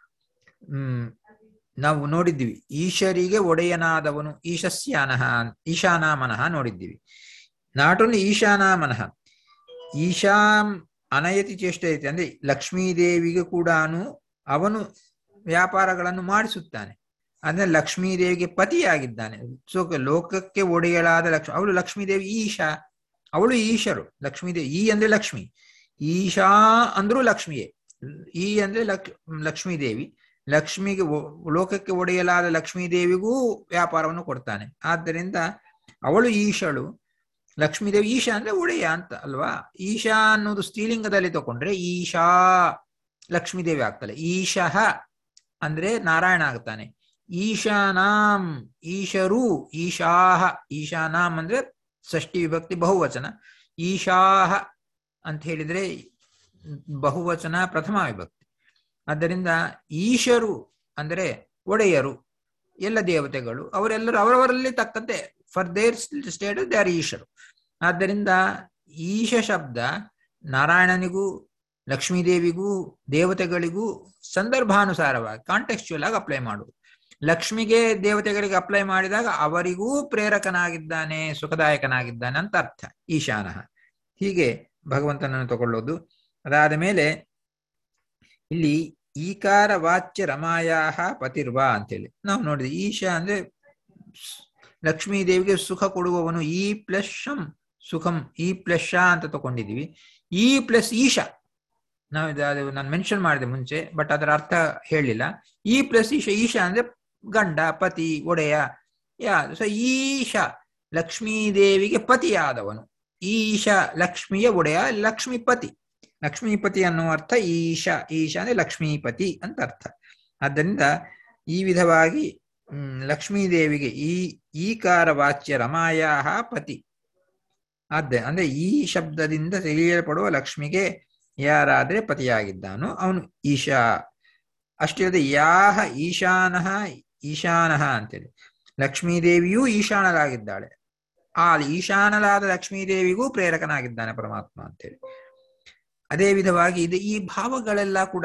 ಹ್ಮ್ ನಾವು ನೋಡಿದ್ದೀವಿ, ಈಶರಿಗೆ ಒಡೆಯನಾದವನು ಈಶಸ್ಯಾನಃ, ಈಶಾನಾಮನಃ ನೋಡಿದ್ದೀವಿ. ನಾಟ್ ಓನ್ಲಿ ಈಶಾನಾಮನಃ, ಈಶಾಂ ಅನಯತಿ ಚೇಷ್ಟೈತಿ ಅಂದ್ರೆ ಲಕ್ಷ್ಮೀದೇವಿಗೆ ಕೂಡ ಅವನು ವ್ಯಾಪಾರಗಳನ್ನು ಮಾಡಿಸುತ್ತಾನೆ. ಅಂದ್ರೆ ಲಕ್ಷ್ಮೀದೇವಿಗೆ ಪತಿಯಾಗಿದ್ದಾನೆ. ಸೊ ಲೋಕಕ್ಕೆ ಒಡೆಯಲಾದ ಲಕ್ಷ್ಮಿ, ಅವಳು ಲಕ್ಷ್ಮೀದೇವಿ ಈಶಾ, ಅವಳು ಈಶರು. ಲಕ್ಷ್ಮೀದೇವಿ ಈ ಅಂದ್ರೆ ಲಕ್ಷ್ಮಿ, ಈಶಾ ಅಂದ್ರೂ ಲಕ್ಷ್ಮಿಯೇ. ಈ ಅಂದ್ರೆ ಲಕ್ ಲಕ್ಷ್ಮೀದೇವಿ, ಲಕ್ಷ್ಮಿಗೆ ಲೋಕಕ್ಕೆ ಒಡೆಯಲಾದ ಲಕ್ಷ್ಮೀದೇವಿಗೂ ವ್ಯಾಪಾರವನ್ನು ಕೊಡ್ತಾನೆ. ಆದ್ದರಿಂದ ಅವಳು ಈಶಳು, ಲಕ್ಷ್ಮೀದೇವಿ. ಈಶಾ ಅಂದ್ರೆ ಒಡೆಯ ಅಂತ ಅಲ್ವಾ. ಈಶಾ ಅನ್ನೋದು ಸ್ತ್ರೀಲಿಂಗದಲ್ಲಿ ತಗೊಂಡ್ರೆ ಈಶಾ ಲಕ್ಷ್ಮೀದೇವಿ ಆಗ್ತಾಳೆ, ಈಶಃ ಅಂದ್ರೆ ನಾರಾಯಣ ಆಗ್ತಾನೆ. ಈಶಾನಾಂ ಈಶರು, ಈಶಾಹ, ಈಶಾನಾಂ ಅಂದ್ರೆ ಷಷ್ಠಿ ವಿಭಕ್ತಿ ಬಹುವಚನ, ಈಶಾಹ ಅಂತ ಹೇಳಿದ್ರೆ ಬಹುವಚನ ಪ್ರಥಮ ವಿಭಕ್ತಿ. ಆದ್ದರಿಂದ ಈಶರು ಅಂದರೆ ಒಡೆಯರು, ಎಲ್ಲ ದೇವತೆಗಳು ಅವರೆಲ್ಲರೂ ಅವರವರಲ್ಲಿ ತಕ್ಕಂತೆ for their state they are ಈಶರು. ಆದ್ದರಿಂದ ಈಶ ಶಬ್ದ ನಾರಾಯಣನಿಗೂ ಲಕ್ಷ್ಮೀದೇವಿಗೂ ದೇವತೆಗಳಿಗೂ ಸಂದರ್ಭಾನುಸಾರವಾಗಿ ಕಾಂಟೆಕ್ಸ್ಚುಯಲ್ ಆಗಿ ಅಪ್ಲೈ ಮಾಡುವುದು. ಲಕ್ಷ್ಮಿಗೆ ದೇವತೆಗಳಿಗೆ ಅಪ್ಲೈ ಮಾಡಿದಾಗ ಅವರಿಗೂ ಪ್ರೇರಕನಾಗಿದ್ದಾನೆ, ಸುಖದಾಯಕನಾಗಿದ್ದಾನೆ ಅಂತ ಅರ್ಥ ಈಶಾನಃ. ಹೀಗೆ ಭಗವಂತನನ್ನು ತಗೊಳ್ಳೋದು. ಅದಾದ ಮೇಲೆ ಇಲ್ಲಿ ಈಕಾರ ವಾಚ್ಯ ರಮಾಯಾಹ ಪತಿರ್ವಾ ಅಂತೇಳಿ ನಾವು ನೋಡಿದ್ವಿ. ಈಶಾ ಅಂದ್ರೆ ಲಕ್ಷ್ಮೀದೇವಿಗೆ ಸುಖ ಕೊಡುವವನು, ಈ ಪ್ಲಸ್ ಶಂ ಸುಖಂ, ಈ ಪ್ಲಸ್ ಶಾ ಅಂತ ತಗೊಂಡಿದೀವಿ. ಈ ಪ್ಲಸ್ ಈಶಾ ನಾವು ಅದು ನಾನು ಮೆನ್ಷನ್ ಮಾಡಿದೆ ಮುಂಚೆ, ಬಟ್ ಅದರ ಅರ್ಥ ಹೇಳಲಿಲ್ಲ. ಈ ಪ್ಲಸ್ ಈಶಾ, ಈಶಾ ಅಂದ್ರೆ ಗಂಡ, ಪತಿ, ಒಡೆಯ. ಯಾ ಸೊ ಈಶಾ ಲಕ್ಷ್ಮೀದೇವಿಗೆ ಪತಿಯಾದವನು, ಈಶಾ ಲಕ್ಷ್ಮಿಯ ಒಡೆಯ, ಲಕ್ಷ್ಮೀಪತಿ. ಲಕ್ಷ್ಮೀಪತಿ ಅನ್ನುವ ಅರ್ಥ ಈಶಾ, ಈಶಾ ಅಂದ್ರೆ ಲಕ್ಷ್ಮೀಪತಿ ಅಂತ ಅರ್ಥ. ಆದ್ದರಿಂದ ಈ ವಿಧವಾಗಿ ಹ್ಮ್ ಲಕ್ಷ್ಮೀದೇವಿಗೆ ಈ ಈಕಾರ ವಾಚ್ಯ ರಮಾಯಾಹ ಪತಿ ಆದ್ಯ ಅಂದ್ರೆ ಈ ಶಬ್ದದಿಂದ ತಿಳಿಯಲ್ಪಡುವ ಲಕ್ಷ್ಮಿಗೆ ಯಾರಾದ್ರೆ ಪತಿಯಾಗಿದ್ದಾನೋ ಅವನು ಈಶಾ. ಅಷ್ಟೇ ಅಲ್ಲದೆ ಯಾಹ ಈಶಾನಃ ಈಶಾನಃ ಅಂತೇಳಿ ಲಕ್ಷ್ಮೀದೇವಿಯೂ ಈಶಾನಳಾಗಿದ್ದಾಳೆ, ಆ ಈಶಾನಳಾದ ಲಕ್ಷ್ಮೀದೇವಿಗೂ ಪ್ರೇರಕನಾಗಿದ್ದಾನೆ ಪರಮಾತ್ಮ ಅಂತೇಳಿ. ಅದೇ ವಿಧವಾಗಿ ಇದು ಈ ಭಾವಗಳೆಲ್ಲ ಕೂಡ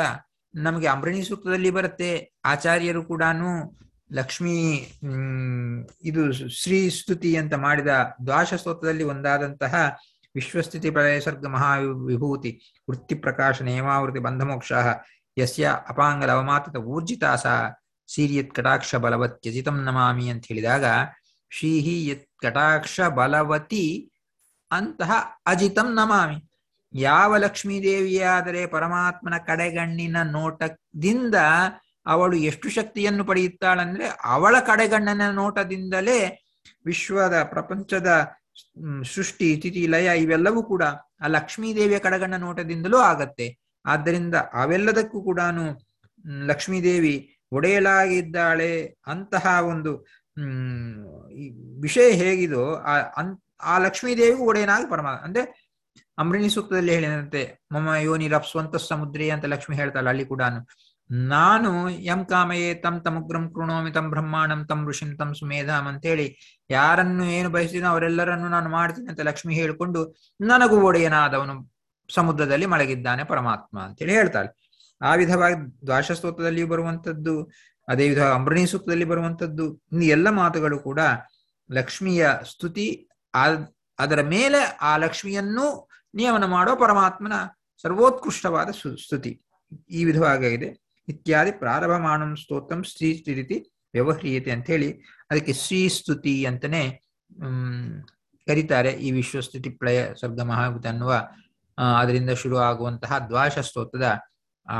ನಮಗೆ ಅಂಬರಣಿ ಸೂಕ್ತದಲ್ಲಿ ಬರುತ್ತೆ. ಆಚಾರ್ಯರು ಕೂಡ ಲಕ್ಷ್ಮೀ ಹ್ಮ್ ಇದು ಶ್ರೀ ಸ್ತುತಿ ಅಂತ ಮಾಡಿದ ದ್ವಾಶ ಸ್ತೋತ್ರದಲ್ಲಿ ಒಂದಾದಂತಹ ವಿಶ್ವಸ್ಥಿತಿ ಪ್ರಳಯ ಸರ್ಗ ಮಹಾವಿಭೂತಿ ವೃತ್ತಿ ಪ್ರಕಾಶ ನೇಮಾವೃತಿ ಬಂಧಮೋಕ್ಷ ಯಸ್ಯ ಅಪಾಂಗಲ ಅವಮಾತತ ಊರ್ಜಿತಾಸ ಸೀರಿಯತ್ ಕಟಾಕ್ಷ ಬಲವತ್ ತ್ಯಜಿತಂ ನಮಾಮಿ ಅಂತ ಹೇಳಿದಾಗ ಶ್ರೀಹಿ ಯತ್ ಕಟಾಕ್ಷ ಬಲವತಿ ಅಂತಹ ಅಜಿತಂ ನಮಾಮಿ. ಯಾವ ಲಕ್ಷ್ಮೀದೇವಿಯಾದರೆ ಪರಮಾತ್ಮನ ಕಡೆಗಣ್ಣಿನ ನೋಟದಿಂದ ಅವಳು ಎಷ್ಟು ಶಕ್ತಿಯನ್ನು ಪಡೆಯುತ್ತಾಳಂದ್ರೆ ಅವಳ ಕಡೆಗಣ್ಣಿನ ನೋಟದಿಂದಲೇ ವಿಶ್ವದ ಪ್ರಪಂಚದ ಸೃಷ್ಟಿ ತಿಥಿ ಲಯ ಇವೆಲ್ಲವೂ ಕೂಡ ಆ ಲಕ್ಷ್ಮೀದೇವಿಯ ಕಡೆಗಣ್ಣ ನೋಟದಿಂದಲೂ ಆಗತ್ತೆ. ಆದ್ದರಿಂದ ಅವೆಲ್ಲದಕ್ಕೂ ಕೂಡ ಲಕ್ಷ್ಮೀದೇವಿ ಒಡೆಯಲಾಗಿದ್ದಾಳೆ ಅಂತಹ ಒಂದು ಹ್ಮ್ ವಿಷಯ ಹೇಗಿದೋ ಆ ಆ ಲಕ್ಷ್ಮೀದೇವಿಗೂ ಒಡೆಯನಾಗಿ ಪರಮಾತ್ಮ ಅಂದ್ರೆ ಅಂಬರಣಿ ಸೂಕ್ತದಲ್ಲಿ ಹೇಳಿದಂತೆ ಮಮ ಯೋನಿರಪ್ಸ್ವಂತ ಸಮುದ್ರಿ ಅಂತ ಲಕ್ಷ್ಮಿ ಹೇಳ್ತಾಳೆ. ಅಲ್ಲಿ ಕೂಡ ನಾನು ಯಂ ಕಾಮಯೇ ತಂ ತಮುಗ್ರಂ ಕೃಣೋಮಿ ತಂ ಬ್ರಹ್ಮಾಣಂ ತಂ ಋಷಿಂ ತಂ ಸುಮೇಧಾಂ ಅಂತೇಳಿ ಯಾರನ್ನು ಏನು ಬಯಸಿದೋ ಅವರೆಲ್ಲರನ್ನು ನಾನು ಮಾಡ್ತೀನಿ ಅಂತ ಲಕ್ಷ್ಮಿ ಹೇಳಿಕೊಂಡು ನನಗೂ ಒಡೆಯನಾದವನು ಸಮುದ್ರದಲ್ಲಿ ಮಲಗಿದ್ದಾನೆ ಪರಮಾತ್ಮ ಅಂತೇಳಿ ಹೇಳ್ತಾಳೆ. ಆ ವಿಧವಾಗಿ ದ್ವಾಶಸ್ತೋತ್ರದಲ್ಲಿಯೂ ಬರುವಂಥದ್ದು, ಅದೇ ವಿಧ ಅಂಬರಣಿ ಸೂಕ್ತದಲ್ಲಿ ಬರುವಂಥದ್ದು, ಇನ್ನು ಎಲ್ಲ ಮಾತುಗಳು ಕೂಡ ಲಕ್ಷ್ಮಿಯ ಸ್ತುತಿ, ಆ ಅದರ ಮೇಲೆ ಆ ಲಕ್ಷ್ಮಿಯನ್ನು ನಿಯಮನ ಮಾಡೋ ಪರಮಾತ್ಮನ ಸರ್ವೋತ್ಕೃಷ್ಟವಾದ ಸ್ತುತಿ ಈ ವಿಧವಾಗಿದೆ. ಇತ್ಯಾದಿ ಪ್ರಾರಂಭ ಮಾಡಂ ಸ್ತೋತ್ರಂ ಶ್ರೀ ರೀತಿ ವ್ಯವಹ್ರಿಯತೆ ಅಂತ ಹೇಳಿ ಅದಕ್ಕೆ ಶ್ರೀ ಸ್ತುತಿ ಅಂತಾನೆ ಹ್ಮ್ ಕರೀತಾರೆ. ಈ ವಿಶ್ವಸ್ತುತಿ ಪ್ರಳಯ ಸರ್ಗ ಮಹಾಭೂತ ಅನ್ನುವ ಅದರಿಂದ ಶುರು ಆಗುವಂತಹ ದ್ವಾಶ ಸ್ತೋತ್ರದ ಆ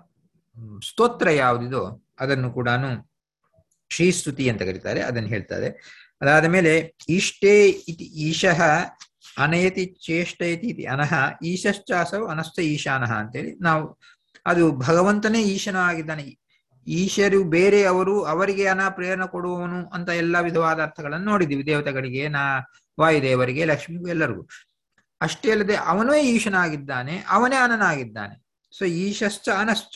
ಸ್ತೋತ್ರ ಯಾವುದಿದೋ ಅದನ್ನು ಕೂಡ ಶ್ರೀಸ್ತುತಿ ಅಂತ ಕರೀತಾರೆ, ಅದನ್ನು ಹೇಳ್ತಾರೆ. ಅದಾದ ಮೇಲೆ ಈಷ್ಟೇ ಇತಿ ಈಶಃ ಅನಯತಿ ಚೇಷ್ಟಯತಿ ಇತಿ ಅನಹ ಈಶಶ್ಚಾಸವು ಅನಸ್ಥ ಈಶಾನಃ ಅಂತೇಳಿ ನಾವು ಅದು ಭಗವಂತನೇ ಈಶನ ಆಗಿದ್ದಾನೆ. ಈಶರು ಬೇರೆ ಅವರು ಅವರಿಗೆ ಅನ ಪ್ರೇರಣೆ ಕೊಡುವವನು ಅಂತ ಎಲ್ಲ ವಿಧವಾದ ಅರ್ಥಗಳನ್ನು ನೋಡಿದ್ದೀವಿ. ದೇವತೆಗಳಿಗೆ, ನಾ ವಾಯುದೇವರಿಗೆ, ಲಕ್ಷ್ಮಿಗೂ ಎಲ್ಲರಿಗೂ. ಅಷ್ಟೇ ಅಲ್ಲದೆ ಅವನೇ ಈಶನಾಗಿದ್ದಾನೆ, ಅವನೇ ಅನನಾಗಿದ್ದಾನೆ. ಸೊ ಈಶಶ್ಚ ಅನಶ್ಚ,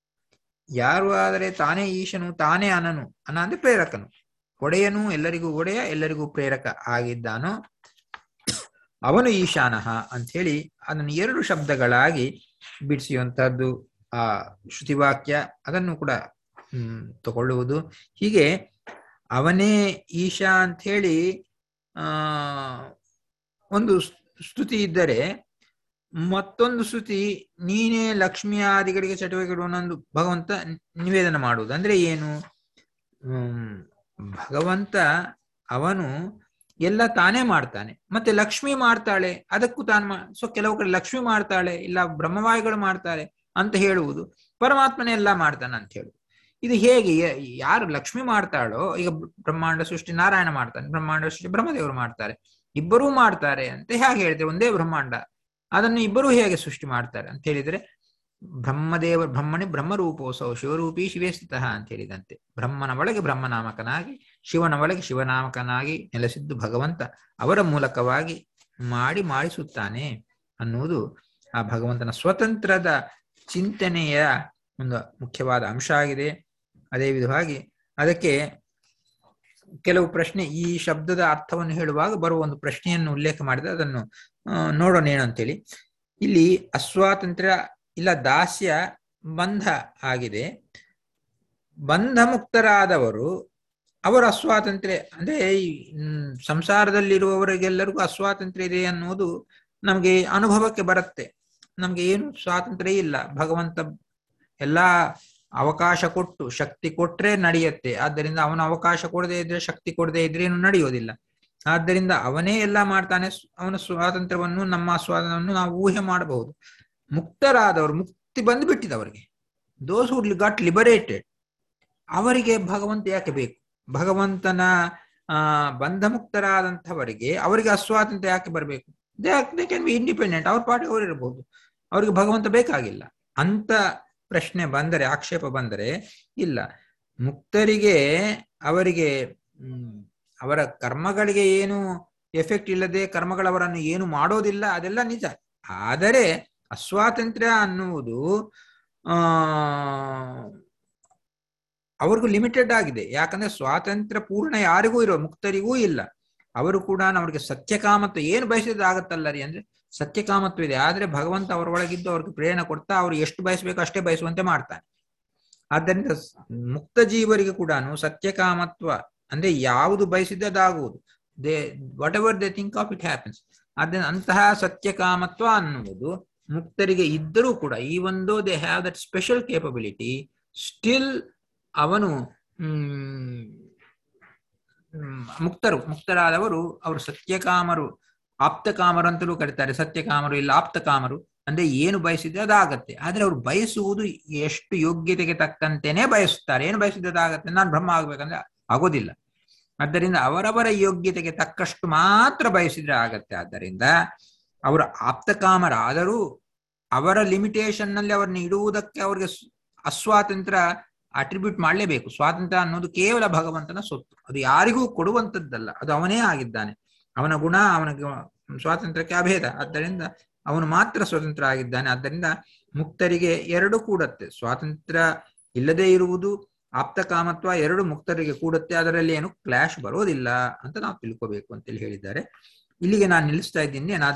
ಯಾರು ಆದರೆ ತಾನೇ ಈಶನು ತಾನೇ ಅನನು, ಅನ ಅಂದ್ರೆ ಪ್ರೇರಕನು, ಒಡೆಯನು ಎಲ್ಲರಿಗೂ ಒಡೆಯ ಎಲ್ಲರಿಗೂ ಪ್ರೇರಕ ಆಗಿದ್ದಾನೋ ಅವನು ಈಶಾನಃ ಅಂಥೇಳಿ ಅದನ್ನು ಎರಡು ಶಬ್ದಗಳಾಗಿ ಬಿಡಿಸುವಂತಹದ್ದು ಆ ಶ್ರುತಿವಾಕ್ಯ. ಅದನ್ನು ಕೂಡ ಹ್ಮ್ ತಗೊಳ್ಳುವುದು. ಹೀಗೆ ಅವನೇ ಈಶಾ ಅಂಥೇಳಿ ಆ ಒಂದು ಸ್ತುತಿ ಇದ್ದರೆ, ಮತ್ತೊಂದು ಸ್ತುತಿ ನೀನೇ ಲಕ್ಷ್ಮೀ ಆದಿಗಳಿಗೆ ಚಟುವಟಿಕೆಗಳು ಅನ್ನೊಂದು ಭಗವಂತ ನಿವೇದನ ಮಾಡುವುದು. ಅಂದ್ರೆ ಏನು? ಹ್ಮ್ ಭಗವಂತ ಅವನು ಎಲ್ಲ ತಾನೇ ಮಾಡ್ತಾನೆ, ಮತ್ತೆ ಲಕ್ಷ್ಮಿ ಮಾಡ್ತಾಳೆ, ಅದಕ್ಕೂ ತಾನು ಮಾ ಸೊ ಕೆಲವು ಕಡೆ ಲಕ್ಷ್ಮಿ ಮಾಡ್ತಾಳೆ, ಇಲ್ಲ ಬ್ರಹ್ಮವಾಯುಗಳು ಮಾಡ್ತಾರೆ ಅಂತ ಹೇಳುವುದು, ಪರಮಾತ್ಮನೇ ಎಲ್ಲ ಮಾಡ್ತಾನೆ ಅಂತ ಹೇಳುದು. ಇದು ಹೇಗೆ? ಯಾರು ಲಕ್ಷ್ಮಿ ಮಾಡ್ತಾಳೋ, ಈಗ ಬ್ರಹ್ಮಾಂಡ ಸೃಷ್ಟಿ ನಾರಾಯಣ ಮಾಡ್ತಾನೆ, ಬ್ರಹ್ಮಾಂಡ ಸೃಷ್ಟಿ ಬ್ರಹ್ಮದೇವರು ಮಾಡ್ತಾರೆ, ಇಬ್ಬರೂ ಮಾಡ್ತಾರೆ ಅಂತ ಹೇಗೆ ಹೇಳ್ತೇವೆ? ಒಂದೇ ಬ್ರಹ್ಮಾಂಡ, ಅದನ್ನು ಇಬ್ಬರೂ ಹೇಗೆ ಸೃಷ್ಟಿ ಮಾಡ್ತಾರೆ ಅಂತ ಹೇಳಿದ್ರೆ, ಬ್ರಹ್ಮದೇವ ಬ್ರಹ್ಮಣಿ ಬ್ರಹ್ಮರೂಪೋಸೌ ಶಿವರೂಪಿ ಶಿವೇ ಸ್ಥಿತಃ ಅಂತ ಹೇಳಿದಂತೆ, ಬ್ರಹ್ಮನ ಒಳಗೆ ಬ್ರಹ್ಮನಾಮಕನಾಗಿ ಶಿವನ ಒಳಗೆ ಶಿವನಾಮಕನಾಗಿ ನೆಲೆಸಿದ್ದು ಭಗವಂತ ಅವರ ಮೂಲಕವಾಗಿ ಮಾಡಿ ಮಾಡಿಸುತ್ತಾನೆ ಅನ್ನುವುದು ಆ ಭಗವಂತನ ಸ್ವತಂತ್ರದ ಚಿಂತನೆಯ ಒಂದು ಮುಖ್ಯವಾದ ಅಂಶ ಆಗಿದೆ. ಅದೇ ವಿಧವಾಗಿ ಅದಕ್ಕೆ ಕೆಲವು ಪ್ರಶ್ನೆ, ಈ ಶಬ್ದದ ಅರ್ಥವನ್ನು ಹೇಳುವಾಗ ಬರುವ ಒಂದು ಪ್ರಶ್ನೆಯನ್ನು ಉಲ್ಲೇಖ ಮಾಡಿದ, ಅದನ್ನು ನೋಡೋಣ ಏನು ಅಂತೇಳಿ. ಇಲ್ಲಿ ಅಸ್ವಾತಂತ್ರ್ಯ ಇಲ್ಲ ದಾಸ್ಯ ಬಂಧ ಆಗಿದೆ. ಬಂಧ ಮುಕ್ತರಾದವರು ಅವರ ಅಸ್ವಾತಂತ್ರ್ಯ ಅಂದ್ರೆ ಸಂಸಾರದಲ್ಲಿರುವವರಿಗೆಲ್ಲರಿಗೂ ಅಸ್ವಾತಂತ್ರ್ಯ ಇದೆ ಅನ್ನೋದು ನಮಗೆ ಅನುಭವಕ್ಕೆ ಬರುತ್ತೆ. ನಮ್ಗೆ ಏನು ಸ್ವಾತಂತ್ರ್ಯ ಇಲ್ಲ, ಭಗವಂತ ಎಲ್ಲಾ ಅವಕಾಶ ಕೊಟ್ಟು ಶಕ್ತಿ ಕೊಟ್ರೆ ನಡೆಯುತ್ತೆ. ಆದ್ದರಿಂದ ಅವನ ಅವಕಾಶ ಕೊಡದೇ ಇದ್ರೆ, ಶಕ್ತಿ ಕೊಡದೇ ಇದ್ರೆ ಏನು ನಡೆಯೋದಿಲ್ಲ. ಆದ್ದರಿಂದ ಅವನೇ ಎಲ್ಲ ಮಾಡ್ತಾನೆ. ಅವನ ಸ್ವಾತಂತ್ರ್ಯವನ್ನು, ನಮ್ಮ ಸ್ವಾತಂತ್ರ್ಯವನ್ನು ನಾವು ಊಹೆ ಮಾಡಬಹುದು. ಮುಕ್ತರಾದವರು, ಮುಕ್ತಿ ಬಂದ್ಬಿಟ್ಟಿದವರಿಗೆ, ದೋಸ್ ಹೂ ಗಾಟ್ ಲಿಬರೇಟೆಡ್, ಅವರಿಗೆ ಭಗವಂತ ಯಾಕೆ ಬೇಕು? ಭಗವಂತನ ಆ ಬಂಧ ಮುಕ್ತರಾದಂಥವರಿಗೆ ಅವರಿಗೆ ಅಸ್ವಾತಂತ್ರ್ಯ ಯಾಕೆ ಬರಬೇಕು? They they can be independent, ಅವ್ರ ಪಾಟಿ ಅವರು ಇರಬಹುದು, ಅವ್ರಿಗೆ ಭಗವಂತ ಬೇಕಾಗಿಲ್ಲ ಅಂತ ಪ್ರಶ್ನೆ ಬಂದರೆ, ಆಕ್ಷೇಪ ಬಂದರೆ, ಇಲ್ಲ, ಮುಕ್ತರಿಗೆ ಅವರಿಗೆ ಹ್ಮ್ ಅವರ ಕರ್ಮಗಳಿಗೆ ಏನು ಎಫೆಕ್ಟ್ ಇಲ್ಲದೆ ಕರ್ಮಗಳವರನ್ನು ಏನು ಮಾಡೋದಿಲ್ಲ, ಅದೆಲ್ಲ ನಿಜ. ಆದರೆ ಅಸ್ವಾತಂತ್ರ್ಯ ಅನ್ನುವುದು ಆ ಅವ್ರಿಗೂ ಲಿಮಿಟೆಡ್ ಆಗಿದೆ. ಯಾಕಂದ್ರೆ ಸ್ವಾತಂತ್ರ್ಯ ಪೂರ್ಣ ಯಾರಿಗೂ ಇರೋ, ಮುಕ್ತರಿಗೂ ಇಲ್ಲ. ಅವರು ಕೂಡ ಅವ್ರಿಗೆ ಸತ್ಯಕಾಮತ್ವ ಏನು ಬಯಸಿದ್ರೆ ಆಗತ್ತಲ್ಲ ರೀ ಅಂದ್ರೆ ಸತ್ಯಕಾಮತ್ವ ಇದೆ. ಆದ್ರೆ ಭಗವಂತ ಅವರ ಒಳಗಿದ್ದು ಅವ್ರಿಗೆ ಪ್ರೇರಣೆ ಕೊಡ್ತಾ ಅವ್ರು ಎಷ್ಟು ಬಯಸಬೇಕು ಅಷ್ಟೇ ಬಯಸುವಂತೆ ಮಾಡ್ತಾನೆ. ಆದ್ದರಿಂದ ಮುಕ್ತ ಜೀವರಿಗೆ ಕೂಡ ಸತ್ಯಕಾಮತ್ವ ಅಂದ್ರೆ ಯಾವುದು ಬಯಸಿದ್ರೆ ಅದಾಗುವುದು. They whatever they think of it happens. ಅದನ್ನ ಅಂತಹ ಸತ್ಯಕಾಮತ್ವ ಅನ್ನುವುದು ಮುಕ್ತರಿಗೆ ಇದ್ದರೂ ಕೂಡ, ಈ ಒಂದು they have that special capability, still ಅವನು ಹ್ಮ್ ಮುಕ್ತರು ಮುಕ್ತರಾದವರು ಅವರು ಸತ್ಯಕಾಮರು, ಆಪ್ತಕಾಮರು ಅಂತಲೂ ಕರೀತಾರೆ. ಸತ್ಯಕಾಮರು ಇಲ್ಲ ಆಪ್ತಕಾಮರು ಅಂದ್ರೆ ಏನು ಬಯಸಿದ್ರೆ ಅದಾಗತ್ತೆ. ಆದ್ರೆ ಅವ್ರು ಬಯಸುವುದು ಎಷ್ಟು ಯೋಗ್ಯತೆಗೆ ತಕ್ಕಂತೆನೆ ಬಯಸುತ್ತಾರೆ. ಏನು ಬಯಸಿದ್ರೆ ಅದಾಗತ್ತೆ, ನಾನು ಬ್ರಹ್ಮ ಆಗ್ಬೇಕಂದ್ರೆ ಆಗೋದಿಲ್ಲ. ಆದ್ದರಿಂದ ಅವರವರ ಯೋಗ್ಯತೆಗೆ ತಕ್ಕಷ್ಟು ಮಾತ್ರ ಬಯಸಿದ್ರೆ ಆಗತ್ತೆ. ಆದ್ದರಿಂದ ಅವರು ಆಪ್ತಕಾಮರಾದರೂ ಅವರ ಲಿಮಿಟೇಷನ್ ನಲ್ಲಿ ಅವ್ರನ್ನ ಇಡುವುದಕ್ಕೆ ಅವ್ರಿಗೆ ಅಸ್ವಾತಂತ್ರ್ಯ ಅಟ್ರಿಬ್ಯೂಟ್ ಮಾಡಲೇಬೇಕು. ಸ್ವಾತಂತ್ರ್ಯ ಅನ್ನೋದು ಕೇವಲ ಭಗವಂತನ ಸೊತ್ತು, ಅದು ಯಾರಿಗೂ ಕೊಡುವಂಥದ್ದಲ್ಲ, ಅದು ಅವನೇ ಆಗಿದ್ದಾನೆ. ಅವನ ಗುಣ, ಅವನ ಸ್ವಾತಂತ್ರ್ಯಕ್ಕೆ ಅಭೇದ. ಆದ್ದರಿಂದ ಅವನು ಮಾತ್ರ ಸ್ವತಂತ್ರ ಆಗಿದ್ದಾನೆ. ಆದ್ದರಿಂದ ಮುಕ್ತರಿಗೆ ಎರಡು ಕೂಡತ್ತೆ, ಸ್ವಾತಂತ್ರ್ಯ ಇಲ್ಲದೆ ಇರುವುದು ಆಪ್ತಕಾಮತ್ವ ಎರಡು ಮುಕ್ತರಿಗೆ ಕೂಡುತ್ತೆ. ಅದರಲ್ಲಿ ಏನು ಕ್ಲಾಶ್ ಬರೋದಿಲ್ಲ ಅಂತ ನಾವು ತಿಳ್ಕೋಬೇಕು ಅಂತೇಳಿ ಹೇಳಿದ್ದಾರೆ. ಇಲ್ಲಿಗೆ ನಾನು ನಿಲ್ಲಿಸ್ತಾ ಇದ್ದೀನಿ.